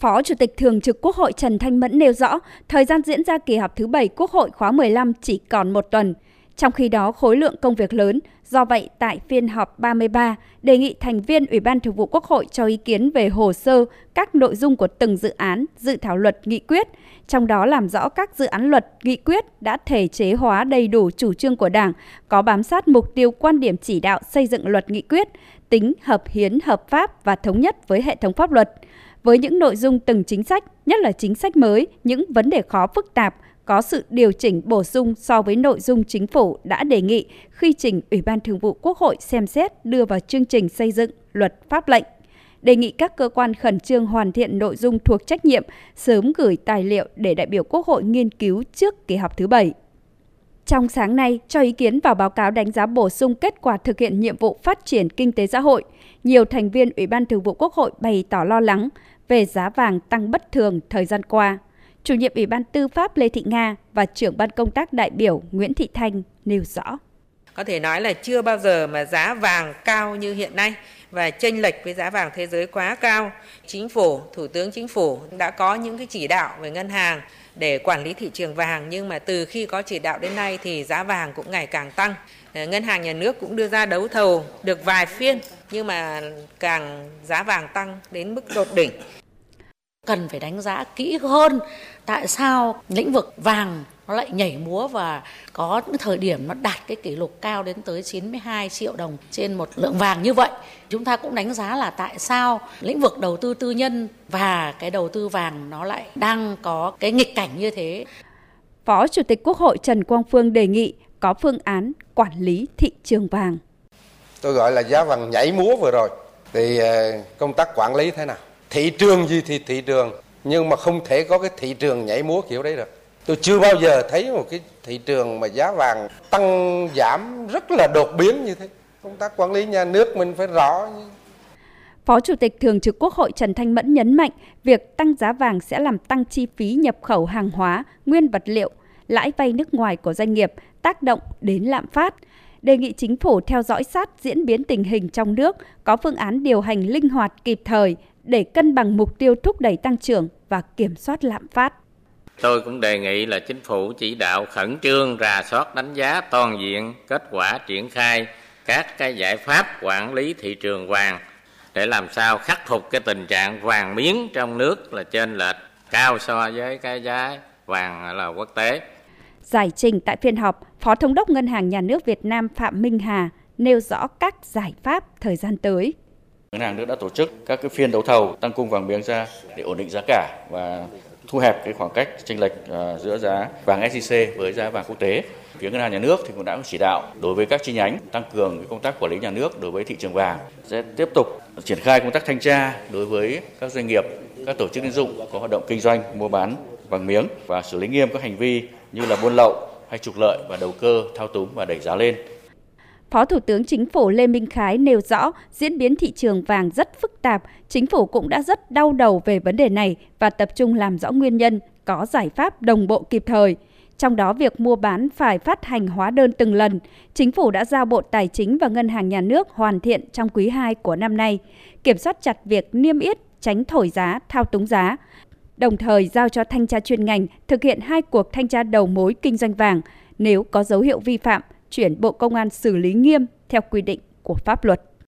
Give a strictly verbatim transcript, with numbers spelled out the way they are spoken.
Phó Chủ tịch Thường trực Quốc hội Trần Thanh Mẫn nêu rõ, thời gian diễn ra kỳ họp thứ bảy Quốc hội khóa mười lăm chỉ còn một tuần. Trong khi đó, khối lượng công việc lớn, do vậy tại phiên họp ba mươi ba, đề nghị thành viên Ủy ban Thường vụ Quốc hội cho ý kiến về hồ sơ, các nội dung của từng dự án, dự thảo luật, nghị quyết, trong đó làm rõ các dự án luật, nghị quyết đã thể chế hóa đầy đủ chủ trương của Đảng, có bám sát mục tiêu quan điểm chỉ đạo xây dựng luật nghị quyết, tính hợp hiến, hợp pháp và thống nhất với hệ thống pháp luật. Với những nội dung từng chính sách, nhất là chính sách mới, những vấn đề khó phức tạp, có sự điều chỉnh bổ sung so với nội dung chính phủ đã đề nghị khi trình Ủy ban Thường vụ Quốc hội xem xét đưa vào chương trình xây dựng luật pháp lệnh. Đề nghị các cơ quan khẩn trương hoàn thiện nội dung thuộc trách nhiệm, sớm gửi tài liệu để đại biểu Quốc hội nghiên cứu trước kỳ họp thứ bảy. Trong sáng nay, cho ý kiến vào báo cáo đánh giá bổ sung kết quả thực hiện nhiệm vụ phát triển kinh tế xã hội, nhiều thành viên Ủy ban Thường vụ Quốc hội bày tỏ lo lắng về giá vàng tăng bất thường thời gian qua. Chủ nhiệm Ủy ban Tư pháp Lê Thị Nga và trưởng ban công tác đại biểu Nguyễn Thị Thanh nêu rõ. Có thể nói là chưa bao giờ mà giá vàng cao như hiện nay và chênh lệch với giá vàng thế giới quá cao. Chính phủ, Thủ tướng Chính phủ đã có những cái chỉ đạo về ngân hàng để quản lý thị trường vàng, nhưng mà từ khi có chỉ đạo đến nay thì giá vàng cũng ngày càng tăng. Ngân hàng Nhà nước cũng đưa ra đấu thầu được vài phiên, nhưng mà càng giá vàng tăng đến mức đột đỉnh. Cần phải đánh giá kỹ hơn tại sao lĩnh vực vàng nó lại nhảy múa và có những thời điểm nó đạt cái kỷ lục cao đến tới chín mươi hai triệu đồng trên một lượng vàng như vậy. Chúng ta cũng đánh giá là tại sao lĩnh vực đầu tư tư nhân và cái đầu tư vàng nó lại đang có cái nghịch cảnh như thế. Phó Chủ tịch Quốc hội Trần Quang Phương đề nghị có phương án quản lý thị trường vàng. Tôi gọi là giá vàng nhảy múa vừa rồi, thì công tác quản lý thế nào? Thị trường gì thì thị trường, nhưng mà không thể có cái thị trường nhảy múa kiểu đấy được. Tôi chưa bao giờ thấy một cái thị trường mà giá vàng tăng giảm rất là đột biến như thế. Công tác quản lý nhà nước mình phải rõ. Phó Chủ tịch Thường trực Quốc hội Trần Thanh Mẫn nhấn mạnh việc tăng giá vàng sẽ làm tăng chi phí nhập khẩu hàng hóa, nguyên vật liệu, lãi vay nước ngoài của doanh nghiệp, tác động đến lạm phát. Đề nghị Chính phủ theo dõi sát diễn biến tình hình trong nước, có phương án điều hành linh hoạt kịp thời để cân bằng mục tiêu thúc đẩy tăng trưởng và kiểm soát lạm phát. Tôi cũng đề nghị là Chính phủ chỉ đạo khẩn trương rà soát đánh giá toàn diện kết quả triển khai các cái giải pháp quản lý thị trường vàng để làm sao khắc phục cái tình trạng vàng miếng trong nước là chênh lệch cao so với cái giá vàng là quốc tế. Giải trình tại phiên họp, Phó Thống đốc Ngân hàng Nhà nước Việt Nam Phạm Minh Hà nêu rõ các giải pháp thời gian tới. Ngân hàng nước đã tổ chức các cái phiên đấu thầu tăng cung vàng miếng ra để ổn định giá cả và thu hẹp cái khoảng cách chênh lệch giữa giá vàng ét gi xê với giá vàng quốc tế. Phía Ngân hàng Nhà nước thì cũng đã có chỉ đạo đối với các chi nhánh tăng cường cái công tác quản lý nhà nước đối với thị trường vàng, sẽ tiếp tục triển khai công tác thanh tra đối với các doanh nghiệp, các tổ chức tín dụng có hoạt động kinh doanh mua bán vàng miếng và xử lý nghiêm các hành vi như là buôn lậu hay trục lợi và đầu cơ thao túng và đẩy giá lên. Phó Thủ tướng Chính phủ Lê Minh Khái nêu rõ diễn biến thị trường vàng rất phức tạp, Chính phủ cũng đã rất đau đầu về vấn đề này và tập trung làm rõ nguyên nhân, có giải pháp đồng bộ kịp thời. Trong đó việc mua bán phải phát hành hóa đơn từng lần, Chính phủ đã giao Bộ Tài chính và Ngân hàng Nhà nước hoàn thiện trong quý hai của năm nay, kiểm soát chặt việc niêm yết, tránh thổi giá, thao túng giá. Đồng thời giao cho thanh tra chuyên ngành thực hiện hai cuộc thanh tra đầu mối kinh doanh vàng, nếu có dấu hiệu vi phạm, chuyển Bộ Công an xử lý nghiêm theo quy định của pháp luật.